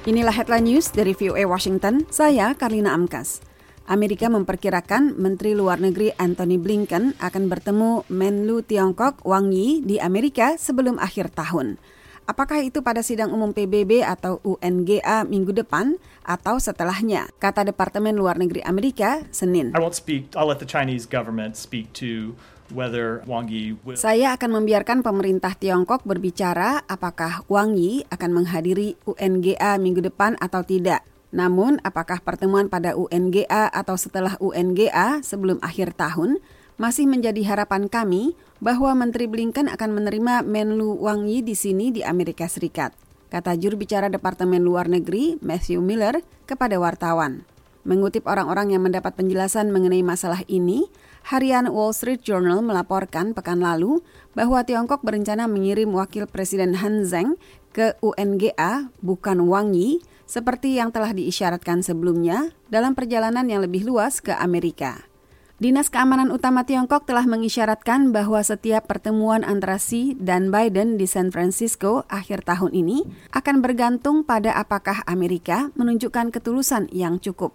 Inilah headline news dari VOA Washington, saya Karlina Amkas. Amerika memperkirakan Menteri Luar Negeri Antony Blinken akan bertemu Menlu Tiongkok Wang Yi di Amerika sebelum akhir tahun. Apakah itu pada sidang umum PBB atau UNGA minggu depan atau setelahnya, kata Departemen Luar Negeri Amerika Senin. I'll let the Chinese government speak to whether Wang Yi will... Saya akan membiarkan pemerintah Tiongkok berbicara apakah Wang Yi akan menghadiri UNGA minggu depan atau tidak. Namun, apakah pertemuan pada UNGA atau setelah UNGA sebelum akhir tahun masih menjadi harapan kami bahwa Menteri Blinken akan menerima Menlu Wang Yi di sini di Amerika Serikat, kata juru bicara Departemen Luar Negeri Matthew Miller kepada wartawan. Mengutip orang-orang yang mendapat penjelasan mengenai masalah ini, harian Wall Street Journal melaporkan pekan lalu bahwa Tiongkok berencana mengirim wakil Presiden Han Zheng ke UNGA, bukan Wang Yi, seperti yang telah diisyaratkan sebelumnya dalam perjalanan yang lebih luas ke Amerika. Dinas Keamanan Utama Tiongkok telah mengisyaratkan bahwa setiap pertemuan antara Xi dan Biden di San Francisco akhir tahun ini akan bergantung pada apakah Amerika menunjukkan ketulusan yang cukup.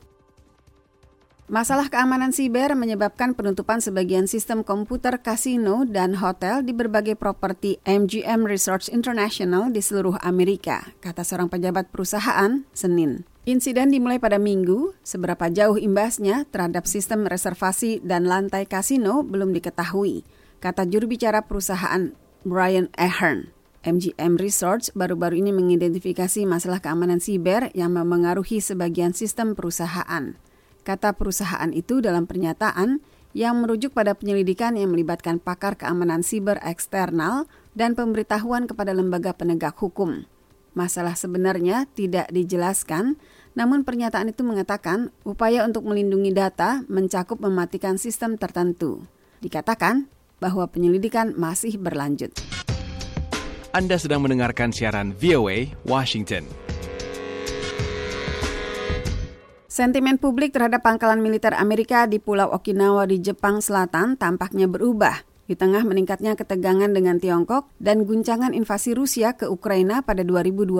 Masalah keamanan siber menyebabkan penutupan sebagian sistem komputer kasino dan hotel di berbagai properti MGM Resorts International di seluruh Amerika, kata seorang pejabat perusahaan Senin. Insiden dimulai pada Minggu, seberapa jauh imbasnya terhadap sistem reservasi dan lantai kasino belum diketahui, kata juru bicara perusahaan Brian Ahern. MGM Resorts baru-baru ini mengidentifikasi masalah keamanan siber yang memengaruhi sebagian sistem perusahaan. Kata perusahaan itu dalam pernyataan yang merujuk pada penyelidikan yang melibatkan pakar keamanan siber eksternal dan pemberitahuan kepada lembaga penegak hukum. Masalah sebenarnya tidak dijelaskan, namun pernyataan itu mengatakan upaya untuk melindungi data mencakup mematikan sistem tertentu. Dikatakan bahwa penyelidikan masih berlanjut. Anda sedang mendengarkan siaran VOA Washington. Sentimen publik terhadap pangkalan militer Amerika di Pulau Okinawa di Jepang Selatan tampaknya berubah di tengah meningkatnya ketegangan dengan Tiongkok dan guncangan invasi Rusia ke Ukraina pada 2022.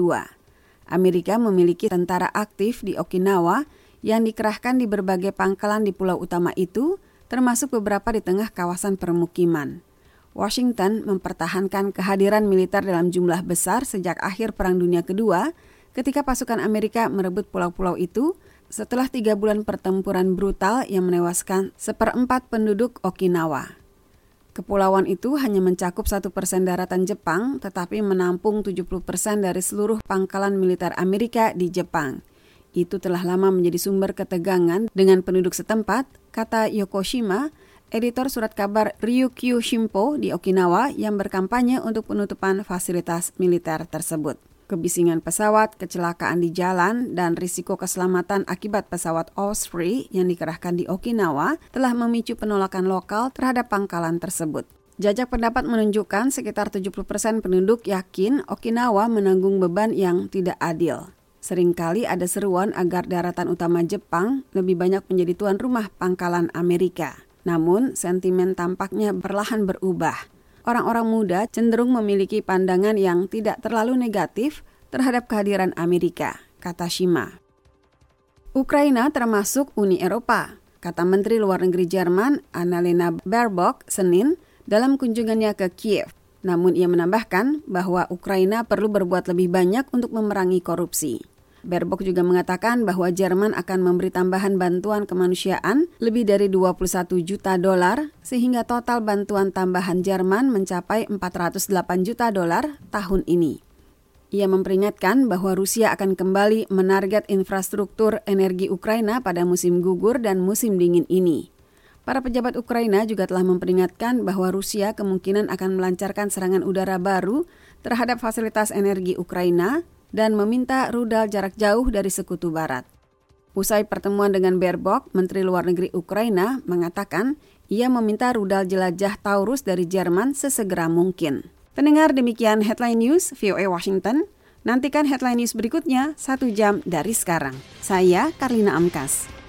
Amerika memiliki tentara aktif di Okinawa yang dikerahkan di berbagai pangkalan di pulau utama itu, termasuk beberapa di tengah kawasan permukiman. Washington mempertahankan kehadiran militer dalam jumlah besar sejak akhir Perang Dunia Kedua, ketika pasukan Amerika merebut pulau-pulau itu setelah 3 bulan pertempuran brutal yang menewaskan 1/4 penduduk Okinawa. Kepulauan itu hanya mencakup 1% daratan Jepang, tetapi menampung 70% dari seluruh pangkalan militer Amerika di Jepang. Itu telah lama menjadi sumber ketegangan dengan penduduk setempat, kata Yokoshima, editor surat kabar Ryukyu Shimpo di Okinawa yang berkampanye untuk penutupan fasilitas militer tersebut. Kebisingan pesawat, kecelakaan di jalan, dan risiko keselamatan akibat pesawat Osprey yang dikerahkan di Okinawa telah memicu penolakan lokal terhadap pangkalan tersebut. Jajak pendapat menunjukkan sekitar 70% penduduk yakin Okinawa menanggung beban yang tidak adil. Seringkali ada seruan agar daratan utama Jepang lebih banyak menjadi tuan rumah pangkalan Amerika. Namun, sentimen tampaknya perlahan berubah. Orang-orang muda cenderung memiliki pandangan yang tidak terlalu negatif terhadap kehadiran Amerika, kata Shima. Ukraina termasuk Uni Eropa, kata Menteri Luar Negeri Jerman Annalena Baerbock Senin dalam kunjungannya ke Kiev. Namun ia menambahkan bahwa Ukraina perlu berbuat lebih banyak untuk memerangi korupsi. Baerbock juga mengatakan bahwa Jerman akan memberi tambahan bantuan kemanusiaan lebih dari $21 juta sehingga total bantuan tambahan Jerman mencapai $408 juta tahun ini. Ia memperingatkan bahwa Rusia akan kembali menarget infrastruktur energi Ukraina pada musim gugur dan musim dingin ini. Para pejabat Ukraina juga telah memperingatkan bahwa Rusia kemungkinan akan melancarkan serangan udara baru terhadap fasilitas energi Ukraina dan meminta rudal jarak jauh dari Sekutu Barat. Usai pertemuan dengan Baerbock, Menteri Luar Negeri Ukraina mengatakan ia meminta rudal jelajah Taurus dari Jerman sesegera mungkin. Pendengar, demikian Headline News VOA Washington. Nantikan Headline News berikutnya 1 jam dari sekarang. Saya Karlina Amkas.